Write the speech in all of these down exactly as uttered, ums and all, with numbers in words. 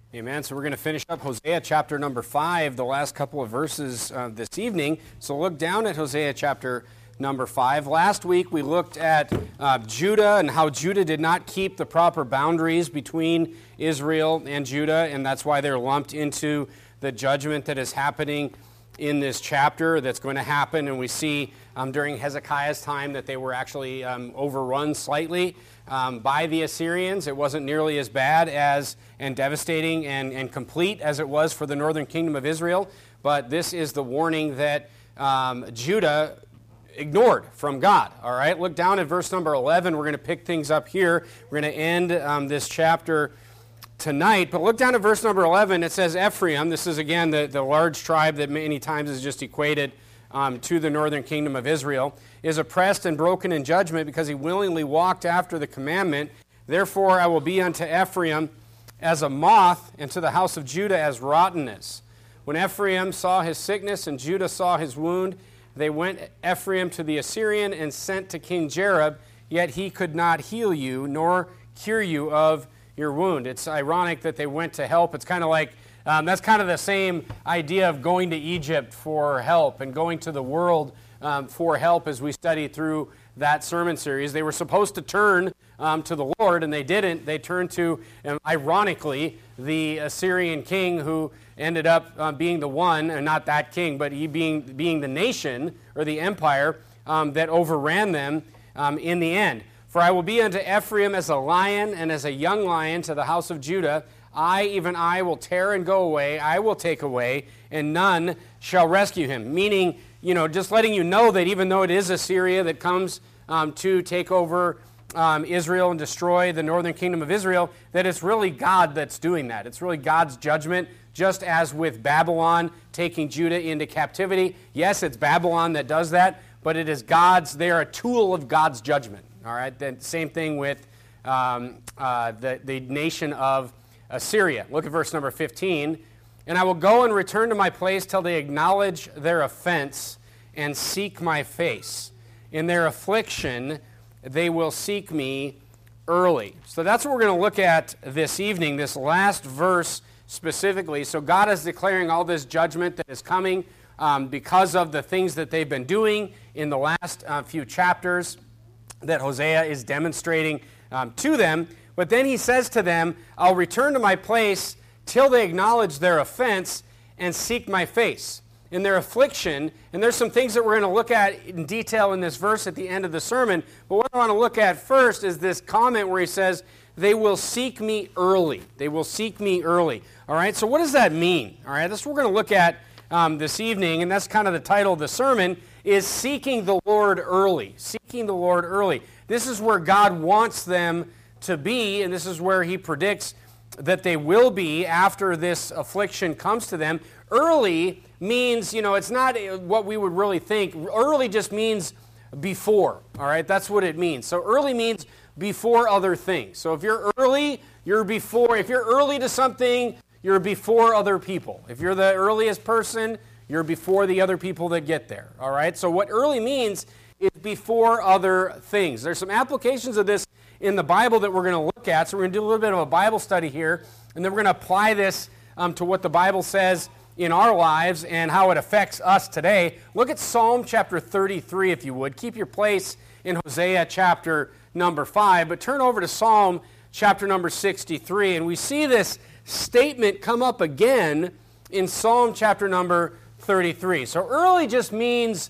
Amen. So we're going to finish up Hosea chapter number five, the last couple of verses uh, this evening. So look down at Hosea chapter number five. Last week we looked at uh, Judah and how Judah did not keep the proper boundaries between Israel and Judah, and that's why they're lumped into the judgment that is happening in this chapter that's going to happen. And we see um, during Hezekiah's time that they were actually um, overrun slightly um, by the Assyrians. It wasn't nearly as bad as and devastating and, and complete as it was for the northern kingdom of Israel. But this is the warning that um, Judah ignored from God. All right, look down at verse number eleven. We're going to pick things up here. We're going to end um, this chapter tonight. But look down at verse number eleven. It says Ephraim. This is, again, the, the large tribe that many times is just equated um, to the northern kingdom of Israel, is oppressed and broken in judgment because he willingly walked after the commandment. Therefore I will be unto Ephraim as a moth, and to the house of Judah as rottenness. When Ephraim saw his sickness and Judah saw his wound, they went Ephraim to the Assyrian and sent to King Jareb, yet he could not heal you, nor cure you of your wound. It's ironic that they went to help. It's kind of like, um, that's kind of the same idea of going to Egypt for help and going to the world um, for help as we study through that sermon series. They were supposed to turn um, to the Lord, and they didn't. They turned to, um, ironically, the Assyrian king who ended up uh, being the one, and not that king, but he being, being the nation or the empire um, that overran them um, in the end. For I will be unto Ephraim as a lion and as a young lion to the house of Judah. I, even I, will tear and go away. I will take away, and none shall rescue him. Meaning, you know, just letting you know that even though it is Assyria that comes um, to take over um, Israel and destroy the northern kingdom of Israel, that it's really God that's doing that. It's really God's judgment, just as with Babylon taking Judah into captivity. Yes, it's Babylon that does that, but it is God's, they are a tool of God's judgment. All right, then same thing with um, uh, the, the nation of Assyria. Look at verse number fifteen. And I will go and return to my place till they acknowledge their offense and seek my face. In their affliction, they will seek me early. So that's what we're going to look at this evening, this last verse specifically. So God is declaring all this judgment that is coming um, because of the things that they've been doing in the last uh, few chapters that Hosea is demonstrating um, to them. But then he says to them, I'll return to my place till they acknowledge their offense and seek my face. In their affliction, and there's some things that we're going to look at in detail in this verse at the end of the sermon, but what I want to look at first is this comment where he says, they will seek me early. They will seek me early. All right, so what does that mean? All right, that's what we're going to look at um, this evening, and that's kind of the title of the sermon, is seeking the Lord early. Seeking the Lord early. This is where God wants them to be, and this is where he predicts that they will be after this affliction comes to them. Early means, you know, it's not what we would really think. Early just means before, all right? That's what it means. So early means before other things. So if you're early, you're before. If you're early to something, you're before other people. If you're the earliest person, you're before the other people that get there, all right? So what early means is before other things. There's some applications of this in the Bible that we're going to look at. So we're going to do a little bit of a Bible study here, and then we're going to apply this um, to what the Bible says in our lives and how it affects us today. Look at Psalm chapter thirty-three, if you would. Keep your place in Hosea chapter number five, but turn over to Psalm chapter number sixty-three, and we see this statement come up again in Psalm chapter number thirty-three. So early just means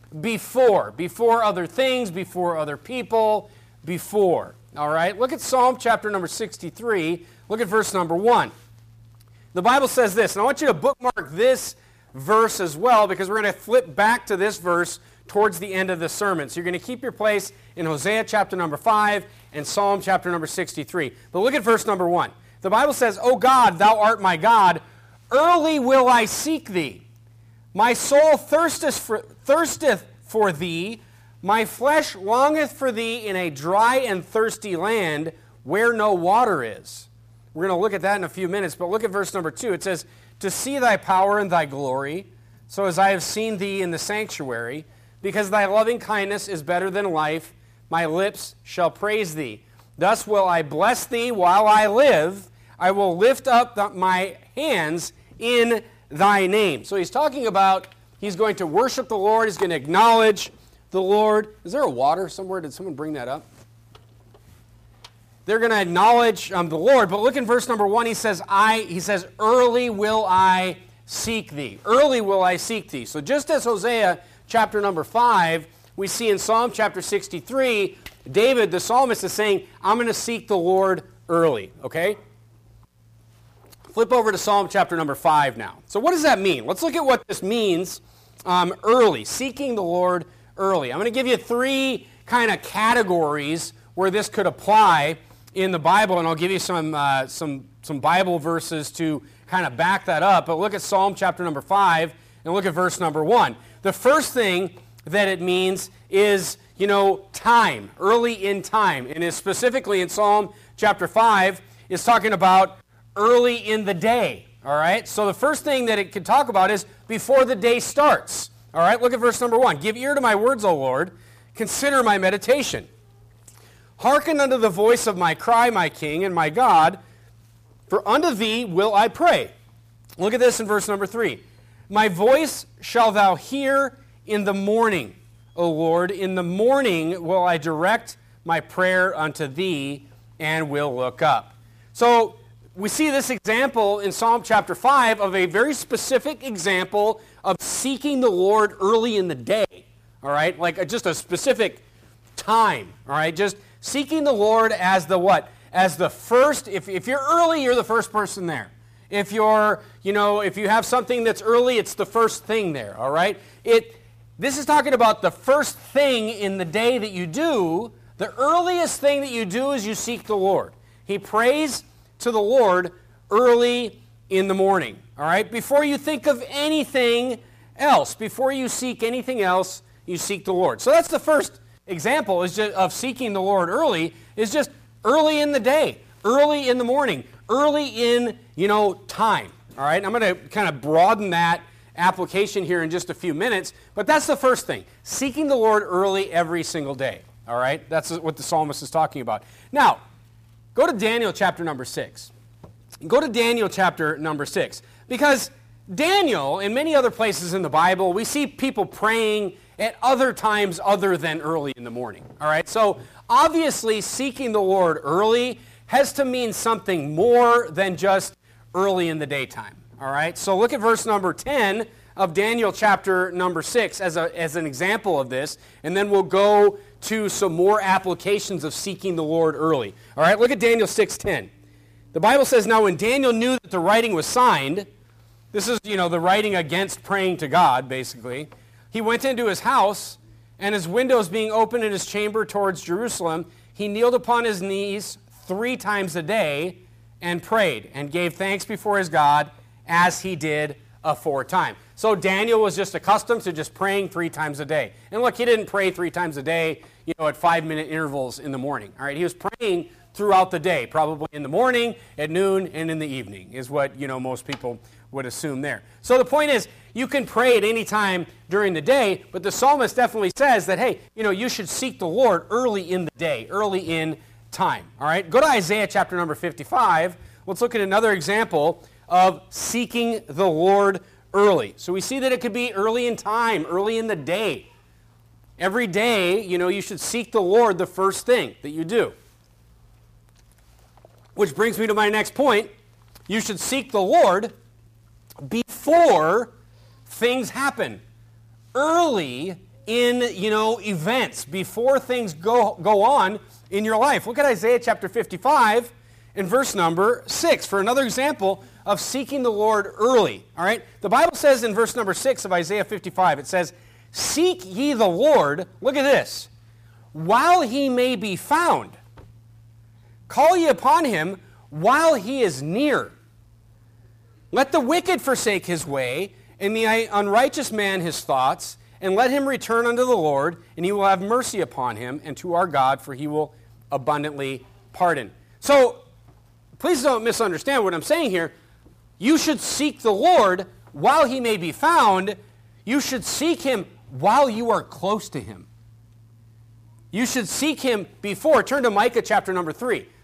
before, before other things, before other people, before. All right, look at Psalm chapter number sixty-three. Look at verse number one. The Bible says this, and I want you to bookmark this verse as well, because we're going to flip back to this verse towards the end of the sermon. So you're going to keep your place in Hosea chapter number five and Psalm chapter number sixty-three. But look at verse number one. The Bible says, O God, thou art my God, early will I seek thee. My soul thirsteth for, thirsteth for thee, my flesh longeth for thee in a dry and thirsty land where no water is. We're going to look at that in a few minutes, but look at verse number two. It says, to see thy power and thy glory, so as I have seen thee in the sanctuary, because thy loving kindness is better than life, my lips shall praise thee. Thus will I bless thee while I live. I will lift up the, my hands in thy name. So he's talking about he's going to worship the Lord. He's going to acknowledge the Lord. Is there a water somewhere? Did someone bring that up? They're going to acknowledge um, the Lord. But look in verse number one. He says, I, he says, early will I seek thee. Early will I seek thee. So just as Hosea chapter number five, we see in Psalm chapter sixty-three, David, the psalmist, is saying, I'm going to seek the Lord early. Okay? Flip over to Psalm chapter number five now. So what does that mean? Let's look at what this means um, early, seeking the Lord early. I'm going to give you three kind of categories where this could apply in the Bible, and I'll give you some uh, some some Bible verses to kind of back that up. But look at Psalm chapter number five and look at verse number one. The first thing that it means is, you know, time, early in time, and is specifically in Psalm chapter five is talking about early in the day. All right. So the first thing that it could talk about is before the day starts. All right. Look at verse number one. Give ear to my words, O Lord. Consider my meditation. Hearken unto the voice of my cry, my King and my God, for unto thee will I pray. Look at this in verse number three. My voice shall thou hear in the morning, O Lord. In the morning will I direct my prayer unto thee and will look up. So we see this example in Psalm chapter five of a very specific example of seeking the Lord early in the day. All right? Like a, just a specific time. All right? Just seeking the Lord as the what? As the first, if, if you're early, you're the first person there. If you're, you know, if you have something that's early, it's the first thing there, all right? It, this is talking about the first thing in the day that you do. The earliest thing that you do is you seek the Lord. He prays to the Lord early in the morning, all right? Before you think of anything else, before you seek anything else, you seek the Lord. So that's the first example is just of seeking the Lord early is just early in the day, early in the morning, early in, you know, time. All right, I'm going to kind of broaden that application here in just a few minutes, but that's the first thing, seeking the Lord early every single day. All right, that's what the psalmist is talking about. Now, go to Daniel chapter number six. Go to Daniel chapter number six, because Daniel, in many other places in the Bible, we see people praying at other times other than early in the morning. All right, so obviously seeking the Lord early has to mean something more than just early in the daytime. All right, so look at verse number ten of Daniel chapter number six as, a, as an example of this, and then we'll go to some more applications of seeking the Lord early. All right, look at Daniel six ten. The Bible says, now when Daniel knew that the writing was signed, this is, you know, the writing against praying to God, basically, he went into his house, and his windows being open in his chamber towards Jerusalem, he kneeled upon his knees three times a day and prayed and gave thanks before his God as he did aforetime. So Daniel was just accustomed to just praying three times a day. And look, he didn't pray three times a day, you know, at five-minute intervals in the morning. All right, he was praying throughout the day, probably in the morning, at noon, and in the evening, is what, you know, most people would assume there. So the point is, you can pray at any time during the day, but the psalmist definitely says that, hey, you know, you should seek the Lord early in the day, early in time. All right, go to Isaiah chapter number fifty-five. Let's look at another example of seeking the Lord early. So we see that it could be early in time, early in the day. Every day, you know, you should seek the Lord the first thing that you do. Which brings me to my next point. You should seek the Lord before things happen. Early in, you know, events, before things go, go on in your life. Look at Isaiah chapter fifty-five and verse number six for another example of seeking the Lord early. All right? The Bible says in verse number six of Isaiah fifty-five, it says, seek ye the Lord, look at this, while he may be found. Call ye upon him while he is near. Let the wicked forsake his way, and the unrighteous man his thoughts, and let him return unto the Lord, and he will have mercy upon him, and to our God, for he will abundantly pardon. So, please don't misunderstand what I'm saying here. You should seek the Lord while he may be found. You should seek him while you are close to him. You should seek him before. Turn to Micah chapter number three.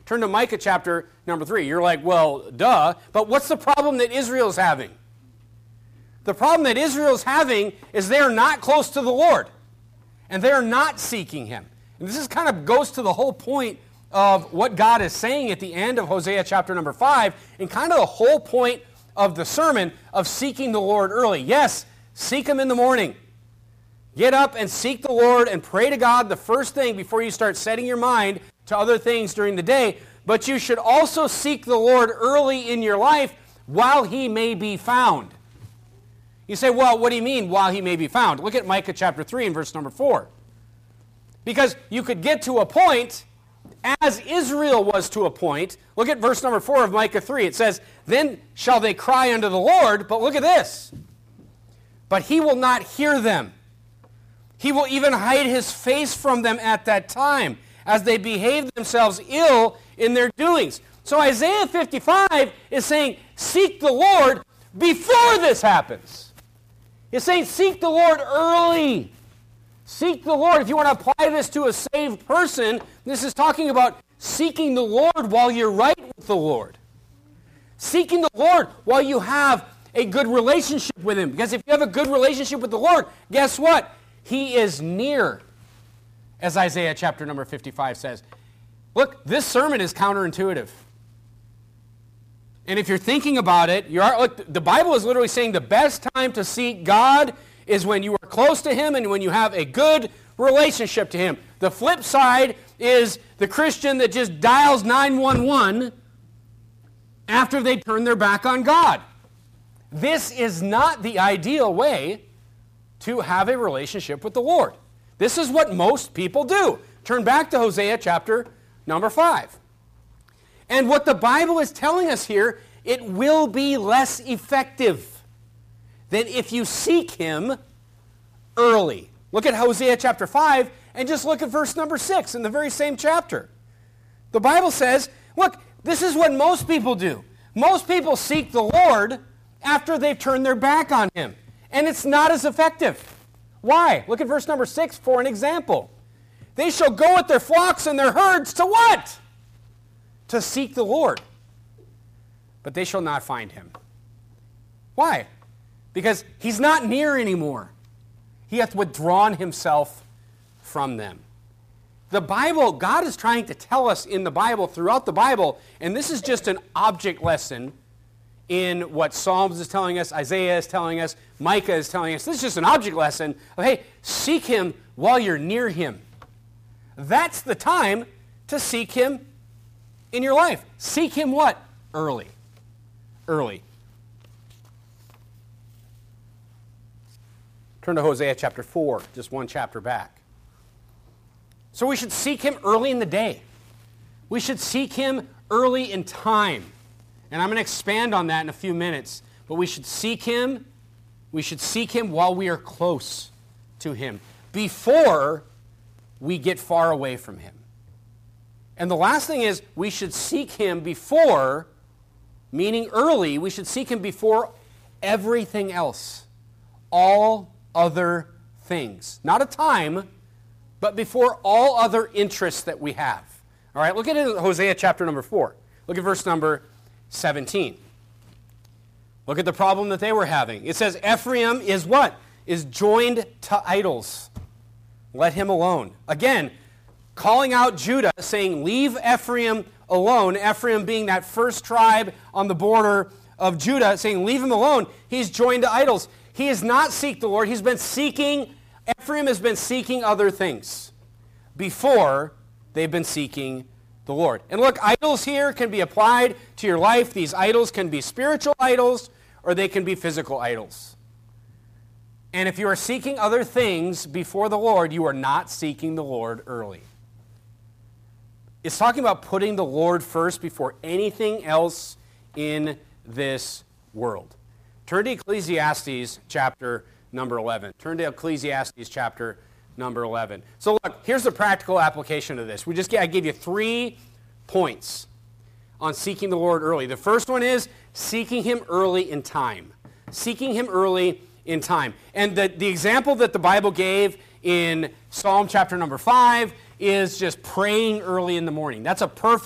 Turn to Micah chapter number three. You're like, well, duh. But what's the problem that Israel's having? The problem that Israel's having is they're not close to the Lord. And they're not seeking him. And this is kind of goes to the whole point of what God is saying at the end of Hosea chapter number five, and kind of the whole point of the sermon of seeking the Lord early. Yes, seek him in the morning. Get up and seek the Lord and pray to God the first thing before you start setting your mind to other things during the day. But you should also seek the Lord early in your life while he may be found. You say, well, what do you mean while he may be found? Look at Micah chapter three and verse number four. Because you could get to a point, as Israel was to a point. Look at verse number four of Micah three. It says, then shall they cry unto the Lord, but look at this. But he will not hear them. He will even hide his face from them at that time, as they behave themselves ill in their doings. So Isaiah fifty-five is saying, seek the Lord before this happens. It's saying, seek the Lord early. Seek the Lord. If you want to apply this to a saved person, this is talking about seeking the Lord while you're right with the Lord. Seeking the Lord while you have a good relationship with him. Because if you have a good relationship with the Lord, guess what? He is near, as Isaiah chapter number fifty-five says. Look, this sermon is counterintuitive. And if you're thinking about it, you are, look, the Bible is literally saying the best time to seek God is when you are close to him and when you have a good relationship to him. The flip side is the Christian that just dials nine one one after they turn their back on God. This is not the ideal way to have a relationship with the Lord. This is what most people do. Turn back to Hosea chapter number five. And what the Bible is telling us here, it will be less effective than if you seek him early. Look at Hosea chapter five and just look at verse number six in the very same chapter. The Bible says, look, this is what most people do. Most people seek the Lord after they've turned their back on him. And it's not as effective. Why? Look at verse number six for an example. They shall go with their flocks and their herds to what? To seek the Lord. But they shall not find him. Why? Because he's not near anymore. He hath withdrawn himself from them. The Bible, God is trying to tell us in the Bible, throughout the Bible, and this is just an object lesson in what Psalms is telling us, Isaiah is telling us, Micah is telling us. This is just an object lesson of, hey, seek him while you're near him. That's the time to seek him in your life. Seek him what? Early. Early. Turn to Hosea chapter four, just one chapter back. So we should seek him early in the day. We should seek him early in time. And I'm going to expand on that in a few minutes. But we should seek him, we should seek him while we are close to him, before we get far away from him. And the last thing is, we should seek him before, meaning early, we should seek him before everything else. All other things. Not a time, but before all other interests that we have. All right, look at it in Hosea chapter number four. Look at verse number seventeen. Look at the problem that they were having. It says, Ephraim is what? Is joined to idols. Let him alone. Again, calling out Judah, saying, leave Ephraim alone. Ephraim being that first tribe on the border of Judah, saying, leave him alone. He's joined to idols. He has not seeked the Lord. He's been seeking, Ephraim has been seeking other things before they've been seeking the Lord. And look, idols here can be applied to your life. These idols can be spiritual idols or they can be physical idols. And if you are seeking other things before the Lord, you are not seeking the Lord early. It's talking about putting the Lord first before anything else in this world. Turn to Ecclesiastes chapter number eleven. Turn to Ecclesiastes chapter number eleven. So look, here's the practical application of this. We just I gave you three points on seeking the Lord early. The first one is seeking him early in time. Seeking him early in time. And the, the example that the Bible gave in Psalm chapter number five is just praying early in the morning. That's a perfect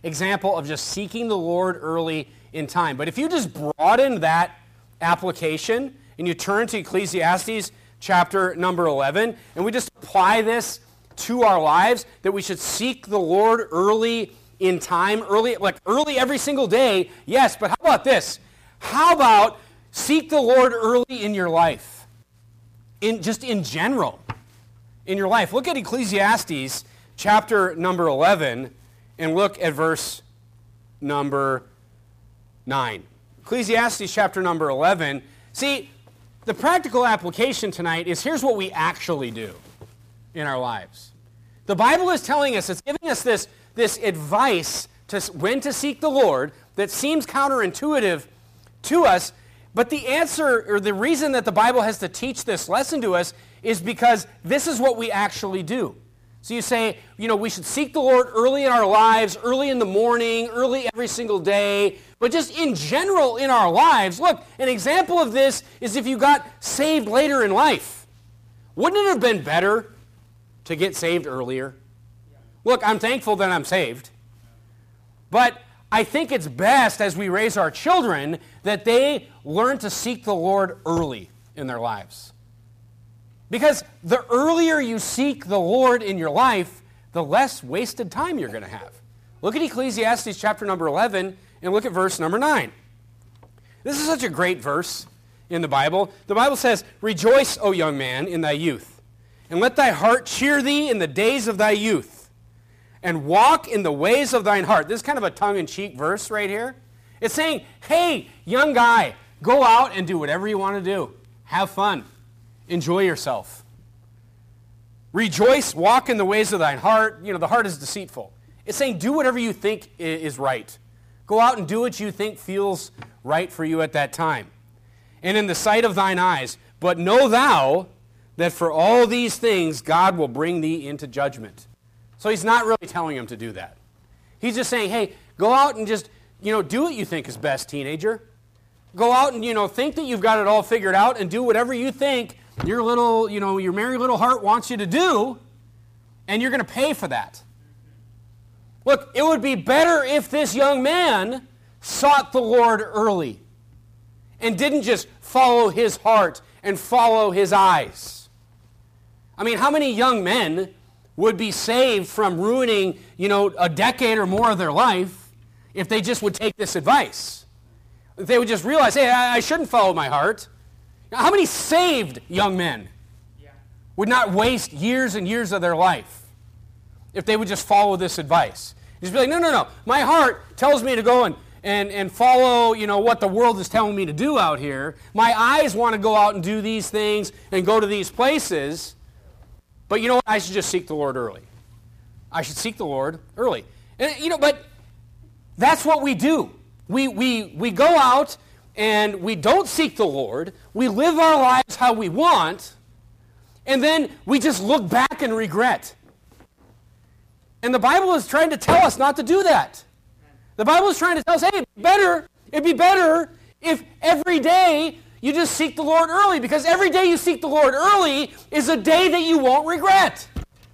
example of just seeking the Lord early in time. But if you just broaden that application and you turn to Ecclesiastes chapter number eleven, and we just apply this to our lives, that we should seek the Lord early in time, early, like early every single day, yes, but how about this? How about seek the Lord early in your life? In just in general, in your life. Look at Ecclesiastes chapter number eleven and look at verse number nine. Ecclesiastes chapter number eleven. See, the practical application tonight is here's what we actually do in our lives. The Bible is telling us, it's giving us this, this advice to when to seek the Lord that seems counterintuitive to us, but the answer, or the reason that the Bible has to teach this lesson to us is because this is what we actually do. So you say, you know, we should seek the Lord early in our lives, early in the morning, early every single day, but just in general in our lives. Look, an example of this is if you got saved later in life. Wouldn't it have been better to get saved earlier? Look, I'm thankful that I'm saved, but I think it's best as we raise our children that they learn to seek the Lord early in their lives. Because the earlier you seek the Lord in your life, the less wasted time you're going to have. Look at Ecclesiastes chapter number eleven and look at verse number nine. This is such a great verse in the Bible. The Bible says, "Rejoice, O young man, in thy youth, and let thy heart cheer thee in the days of thy youth, and walk in the ways of thine heart." This is kind of a tongue-in-cheek verse right here. It's saying, hey, young guy, go out and do whatever you want to do. Have fun. Enjoy yourself. Rejoice, walk in the ways of thine heart. You know, the heart is deceitful. It's saying do whatever you think is right. Go out and do what you think feels right for you at that time. And in the sight of thine eyes. But know thou that for all these things God will bring thee into judgment. So he's not really telling him to do that. He's just saying, hey, go out and just, you know, do what you think is best, teenager. Go out and, you know, think that you've got it all figured out and do whatever you think your little, you know, your merry little heart wants you to do, and you're going to pay for that. Look, it would be better if this young man sought the Lord early and didn't just follow his heart and follow his eyes. I mean, how many young men would be saved from ruining, you know, a decade or more of their life if they just would take this advice? If they would just realize, hey, I shouldn't follow my heart. How many saved young men yeah. would not waste years and years of their life if they would just follow this advice? Just be like, no, no, no. My heart tells me to go and, and, and follow, you know, what the world is telling me to do out here. My eyes want to go out and do these things and go to these places. But you know what? I should just seek the Lord early. I should seek the Lord early. And, you know, but that's what we do. We, we, we go out and we don't seek the Lord. We live our lives how we want. And then we just look back and regret. And the Bible is trying to tell us not to do that. The Bible is trying to tell us, hey, it'd be better, it'd be better if every day you just seek the Lord early. Because every day you seek the Lord early is a day that you won't regret.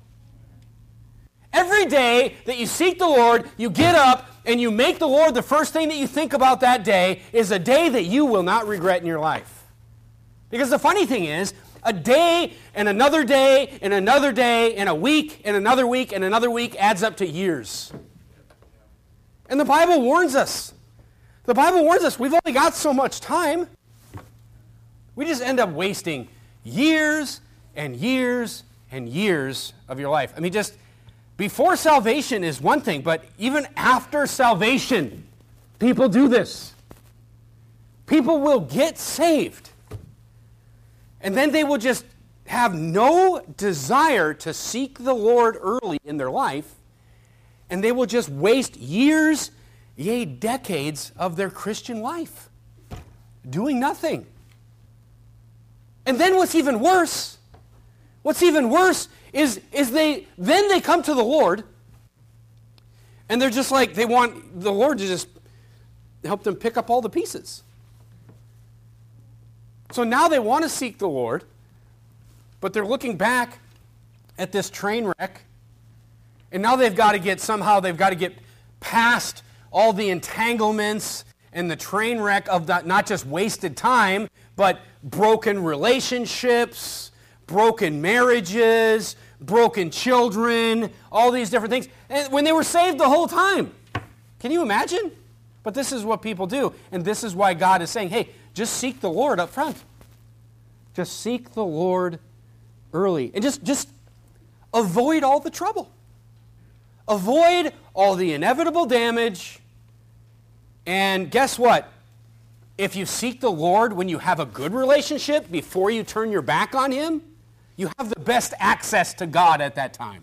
Every day that you seek the Lord, you get up and you make the Lord the first thing that you think about that day is a day that you will not regret in your life. Because the funny thing is, a day and another day and another day and a week and another week and another week adds up to years. And the Bible warns us. The Bible warns us we've only got so much time. We just end up wasting years and years and years of your life. I mean, just before salvation is one thing, but even after salvation, people do this. People will get saved. And then they will just have no desire to seek the Lord early in their life, and they will just waste years, yea, decades of their Christian life doing nothing. And then what's even worse, what's even worse is, is they then they come to the Lord, and they're just like, they want the Lord to just help them pick up all the pieces. So now they want to seek the Lord, but they're looking back at this train wreck, and now they've got to get, somehow they've got to get past all the entanglements and the train wreck of the, not just wasted time, but broken relationships, broken marriages, broken children, all these different things. And when they were saved the whole time. Can you imagine? But this is what people do. And this is why God is saying, hey, just seek the Lord up front. Just seek the Lord early. And just, just avoid all the trouble. Avoid all the inevitable damage. And guess what? If you seek the Lord when you have a good relationship before you turn your back on Him, you have the best access to God at that time.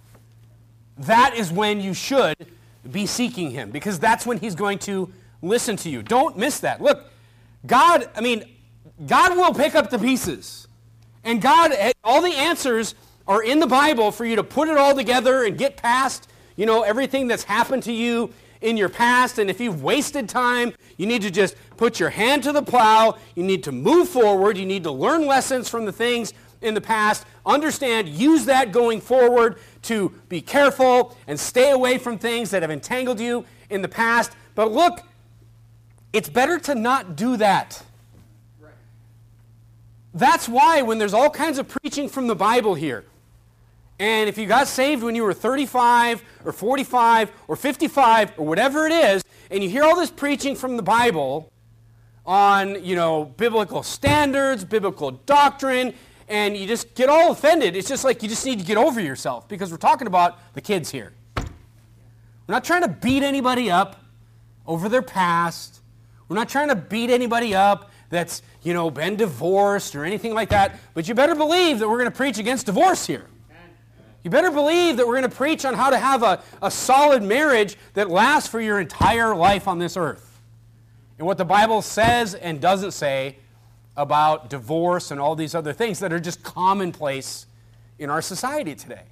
That is when you should be seeking Him, because that's when He's going to listen to you. Don't miss that. Look, God, I mean, God will pick up the pieces. And God, all the answers are in the Bible for you to put it all together and get past, you know, everything that's happened to you in your past. And if you've wasted time, you need to just put your hand to the plow. You need to move forward. You need to learn lessons from the things in the past. Understand, use that going forward to be careful and stay away from things that have entangled you in the past. But look, it's better to not do that. Right. That's why when there's all kinds of preaching from the Bible here, and if you got saved when you were thirty-five or forty-five or fifty-five or whatever it is, and you hear all this preaching from the Bible on, you know, biblical standards, biblical doctrine, and you just get all offended, it's just like you just need to get over yourself, because we're talking about the kids here. We're not trying to beat anybody up over their past. We're not trying to beat anybody up that's, you know, been divorced or anything like that. But you better believe that we're going to preach against divorce here. You better believe that we're going to preach on how to have a, a solid marriage that lasts for your entire life on this earth. And what the Bible says and doesn't say about divorce and all these other things that are just commonplace in our society today.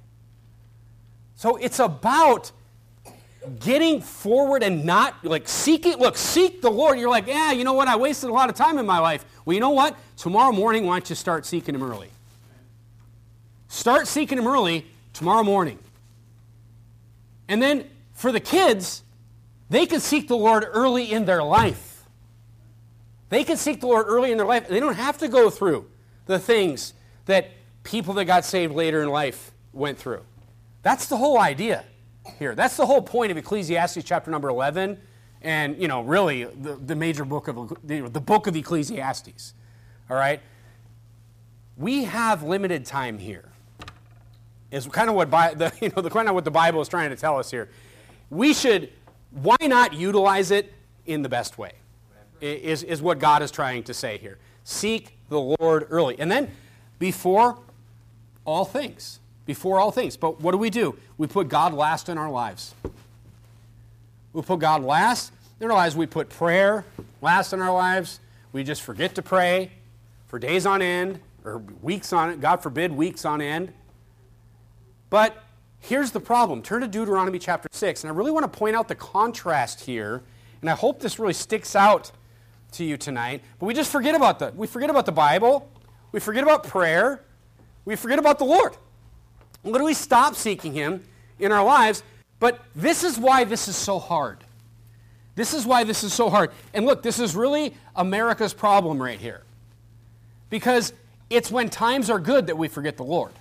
So it's about getting forward and not, like, seeking, look, seek the Lord. You're like, yeah, you know what, I wasted a lot of time in my life. Well, you know what? Tomorrow morning, why don't you start seeking Him early? Start seeking Him early tomorrow morning. And then for the kids, they can seek the Lord early in their life. They can seek the Lord early in their life. They don't have to go through the things that people that got saved later in life went through. That's the whole idea here. That's the whole point of Ecclesiastes chapter number eleven, and, you know, really the, the major book of the, the book of Ecclesiastes. All right? We have limited time here. Is kind of what Bi- the you know the kind of what the Bible is trying to tell us here. We should, why not utilize it in the best way? Is is what God is trying to say here. Seek the Lord early, and then before all things, before all things. But what do we do? We put God last in our lives. We put God last in our lives. We put prayer last in our lives. We just forget to pray for days on end or weeks on it. God forbid, weeks on end. But here's the problem. Turn to Deuteronomy chapter six, and I really want to point out the contrast here, and I hope this really sticks out to you tonight. But we just forget about the we forget about the Bible, we forget about prayer, we forget about the Lord. Literally stop seeking Him in our lives. But this is why this is so hard. This is why this is so hard. And look, this is really America's problem right here. Because it's when times are good that we forget the Lord.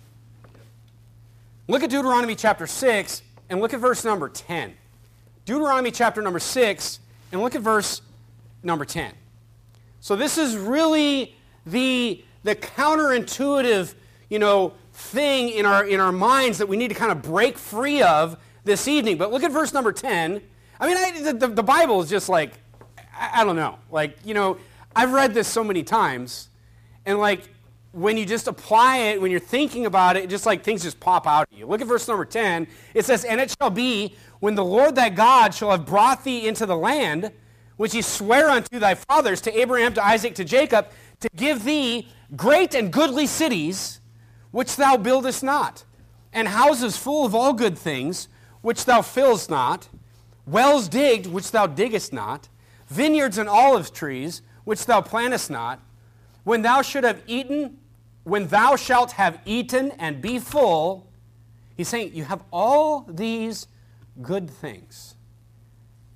Look at Deuteronomy chapter six, and look at verse number ten. Deuteronomy chapter number six, and look at verse number ten. So this is really the, the counterintuitive, you know, thing in our, in our minds that we need to kind of break free of this evening. But look at verse number ten. I mean, I, the, the Bible is just like, I, I don't know. Like, you know, I've read this so many times, and like, when you just apply it, when you're thinking about it, just like things just pop out at you. Look at verse number ten. It says, "And it shall be, when the Lord thy God shall have brought thee into the land, which he sware unto thy fathers, to Abraham, to Isaac, to Jacob, to give thee great and goodly cities, which thou buildest not, and houses full of all good things, which thou fillest not, wells digged, which thou diggest not, vineyards and olive trees, which thou plantest not, when thou should have eaten, when thou shalt have eaten and be full," he's saying, you have all these good things.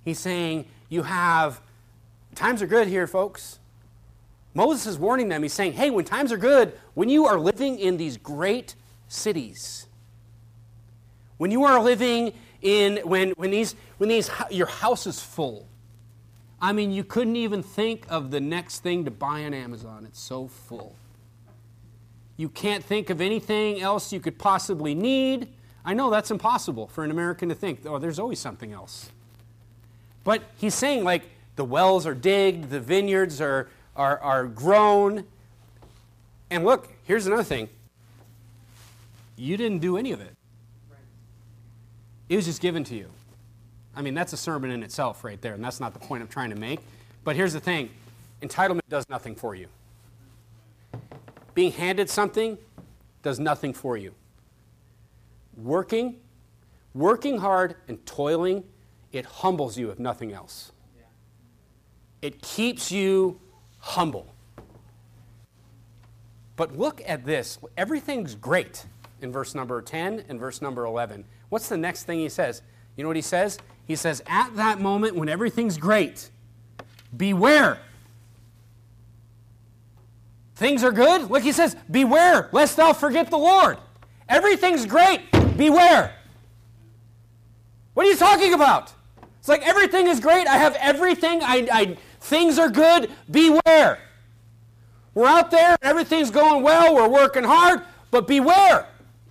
He's saying, you have, times are good here, folks. Moses is warning them. He's saying, hey, when times are good, when you are living in these great cities, when you are living in, when, when these, when these, your house is full, I mean, you couldn't even think of the next thing to buy on Amazon. It's so full. You can't think of anything else you could possibly need. I know that's impossible for an American to think. Oh, there's always something else. But he's saying, like, the wells are digged, the vineyards are, are, are grown. And look, here's another thing. You didn't do any of it. It was just given to you. I mean, that's a sermon in itself right there, and that's not the point I'm trying to make. But here's the thing. Entitlement does nothing for you. Being handed something does nothing for you. Working, working hard and toiling, it humbles you if nothing else. It keeps you humble. But look at this. Everything's great in verse number ten and verse number eleven. What's the next thing he says? You know what he says? He says, at that moment when everything's great, beware. Things are good? Look, he says, beware, lest thou forget the Lord. Everything's great. Beware. What are you talking about? It's like everything is great. I have everything. I, I, things are good. Beware. We're out there. Everything's going well. We're working hard. But beware.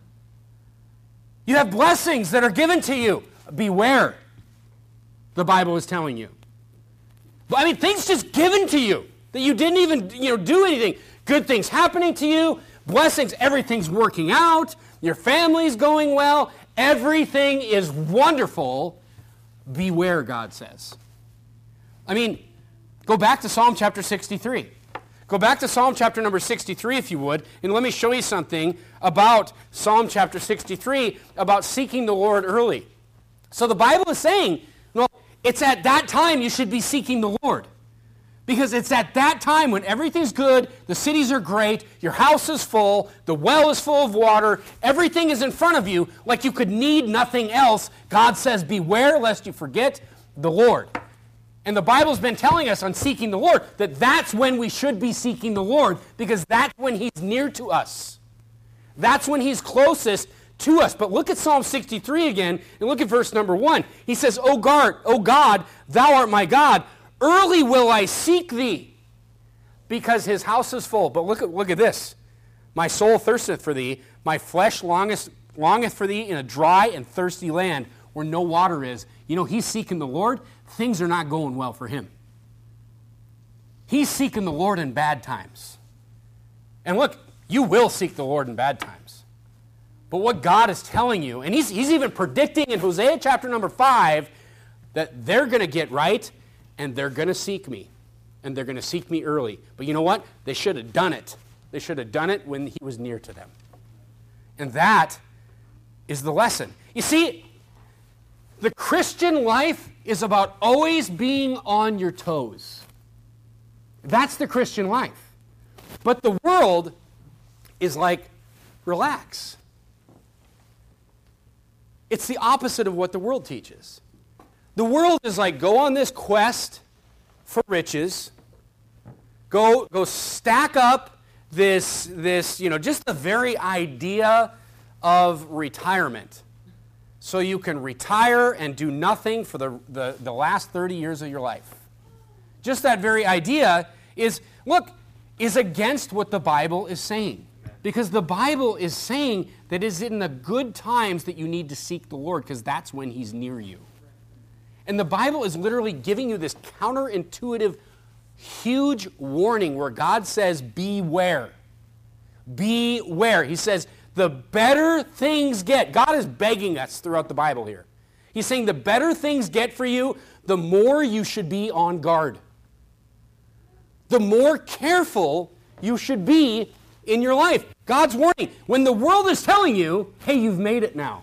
You have blessings that are given to you. Beware. The Bible is telling you. But I mean, things just given to you that you didn't even, you know, do anything. Good things happening to you. Blessings. Everything's working out. Your family's going well. Everything is wonderful. Beware, God says. I mean, go back to Psalm chapter sixty-three. Go back to Psalm chapter number sixty-three, if you would, and let me show you something about Psalm chapter sixty-three, about seeking the Lord early. So the Bible is saying, well, it's at that time you should be seeking the Lord. Because it's at that time when everything's good, the cities are great, your house is full, the well is full of water, everything is in front of you, like you could need nothing else. God says, beware lest you forget the Lord. And the Bible's been telling us on seeking the Lord that that's when we should be seeking the Lord, because that's when He's near to us. That's when He's closest to us. But look at Psalm sixty-three again, and look at verse number one. He says, O God, O God, thou art my God. Early will I seek thee, because his house is full. But look at, look at this. My soul thirsteth for thee. My flesh longeth, longeth for thee in a dry and thirsty land where no water is. You know, he's seeking the Lord. Things are not going well for him. He's seeking the Lord in bad times. And look, you will seek the Lord in bad times. But what God is telling you, and he's, he's even predicting in Hosea chapter number five, that they're going to get right, and they're going to seek me. And they're going to seek me early. But you know what? They should have done it. They should have done it when he was near to them. And that is the lesson. You see, the Christian life is about always being on your toes. That's the Christian life. But the world is like, relax. It's the opposite of what the world teaches. The world is like, go on this quest for riches, go, go stack up this, this, you know, just the very idea of retirement. So you can retire and do nothing for the, the, the last thirty years of your life. Just that very idea is, look, is against what the Bible is saying. Because the Bible is saying that it's in the good times that you need to seek the Lord, because that's when He's near you. And the Bible is literally giving you this counterintuitive, huge warning where God says, beware. Beware. He says, the better things get. God is begging us throughout the Bible here. He's saying the better things get for you, the more you should be on guard. The more careful you should be in your life. God's warning. When the world is telling you, hey, you've made it now.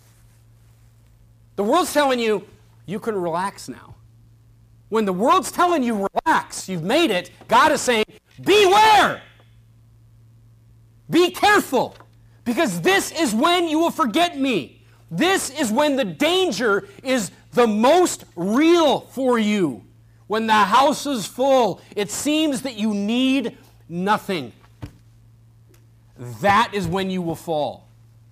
The world's telling you, you can relax now. When the world's telling you, relax, you've made it, God is saying, beware. Be careful. Because this is when you will forget me. This is when the danger is the most real for you, when the house is full, it seems that you need nothing. That is when you will fall.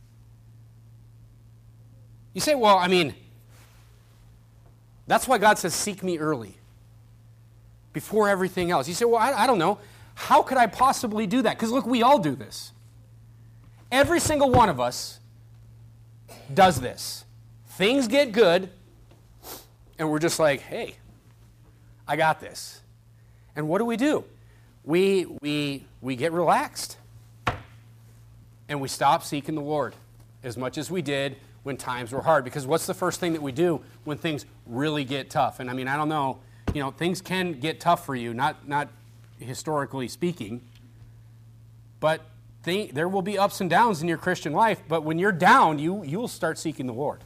You say, well, I mean, that's why God says, seek me early, before everything else. You say, well, I, I don't know. How could I possibly do that? Because look, we all do this. Every single one of us does this. Things get good, and we're just like, hey, I got this. And what do we do? We, we, we get relaxed, and we stop seeking the Lord as much as we did when times were hard. Because what's the first thing that we do when things really get tough? And I mean, I don't know, you know, things can get tough for you, not, not historically speaking, but they, there will be ups and downs in your Christian life. But when you're down, you, you'll start seeking the Lord.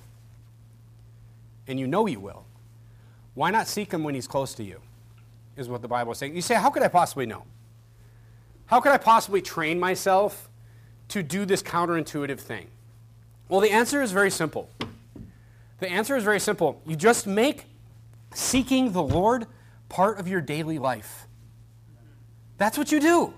And you know you will. Why not seek him when he's close to you, is what the Bible is saying. You say, how could I possibly know? How could I possibly train myself to do this counterintuitive thing? Well, the answer is very simple. The answer is very simple. You just make seeking the Lord part of your daily life. That's what you do.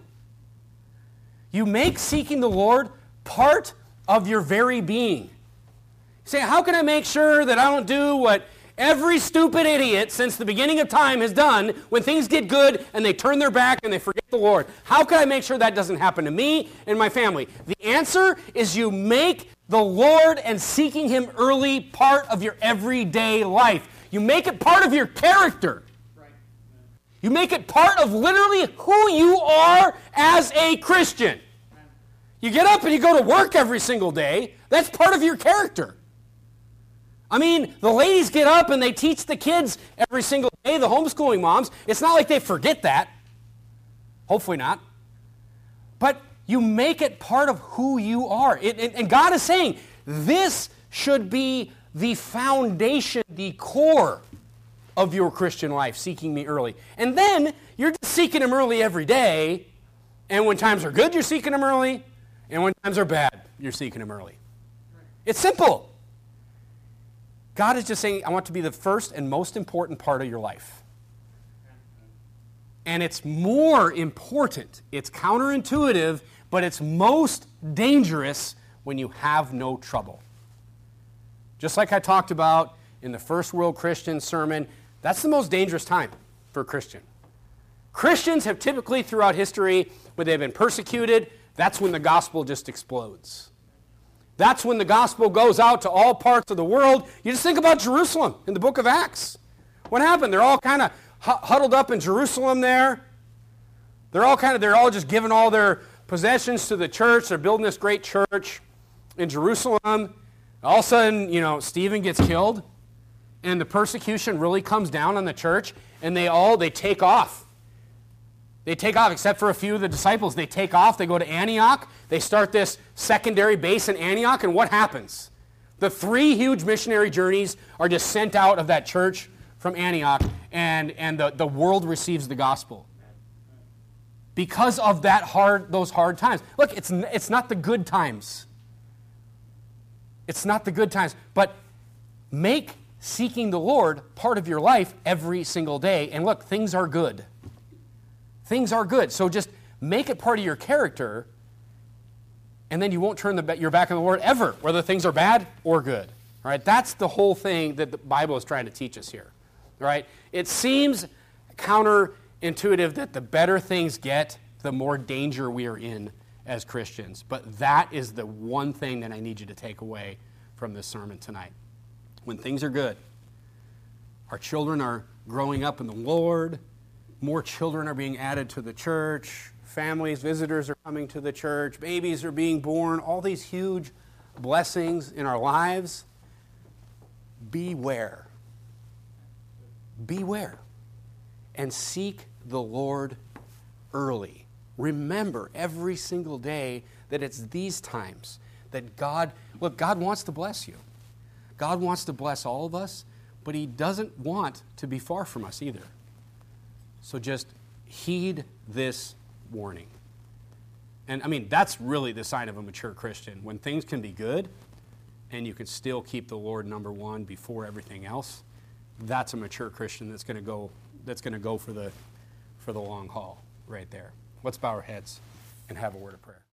You make seeking the Lord part of your very being. You say, how can I make sure that I don't do what every stupid idiot since the beginning of time has done when things get good and they turn their back and they forget the Lord? How can I make sure that doesn't happen to me and my family? The answer is you make the Lord and seeking him early part of your everyday life. You make it part of your character. You make it part of literally who you are as a Christian. You get up and you go to work every single day. That's part of your character. I mean, the ladies get up and they teach the kids every single day, the homeschooling moms. It's not like they forget that. Hopefully not. But you make it part of who you are. It, and, and God is saying, this should be the foundation, the core of your Christian life, seeking me early. And then you're just seeking him early every day. And when times are good, you're seeking him early. And when times are bad, you're seeking him early. It's simple. God is just saying, I want to be the first and most important part of your life. And it's more important, it's counterintuitive, but it's most dangerous when you have no trouble. Just like I talked about in the First World Christian sermon, that's the most dangerous time for a Christian. Christians have typically throughout history, when they've been persecuted, that's when the gospel just explodes. That's when the gospel goes out to all parts of the world. You just think about Jerusalem in the book of Acts. What happened? They're all kind of huddled up in Jerusalem there. They're all kind of, they're all just giving all their possessions to the church. They're building this great church in Jerusalem. All of a sudden, you know, Stephen gets killed, and the persecution really comes down on the church, and they all, they take off. They take off, except for a few of the disciples. They take off, they go to Antioch, they start this secondary base in Antioch, and what happens? The three huge missionary journeys are just sent out of that church from Antioch, and, and the, the world receives the gospel. Because of that hard, those hard times. Look, it's, it's not the good times. It's not the good times, but make seeking the Lord part of your life every single day, and look, things are good. Things are good. So just make it part of your character, and then you won't turn the, your back on the Lord ever, whether things are bad or good. All right? That's the whole thing that the Bible is trying to teach us here. All right? It seems counterintuitive that the better things get, the more danger we are in as Christians. But that is the one thing that I need you to take away from this sermon tonight. When things are good, our children are growing up in the Lord, more children are being added to the church. Families, visitors are coming to the church. Babies are being born. All these huge blessings in our lives. Beware. Beware. And seek the Lord early. Remember every single day that it's these times that God, look, God wants to bless you. God wants to bless all of us, but he doesn't want to be far from us either. So just heed this warning. And I mean, that's really the sign of a mature Christian. When things can be good and you can still keep the Lord number one before everything else, that's a mature Christian that's going to go that's going to go for the for the long haul right there. Let's bow our heads and have a word of prayer.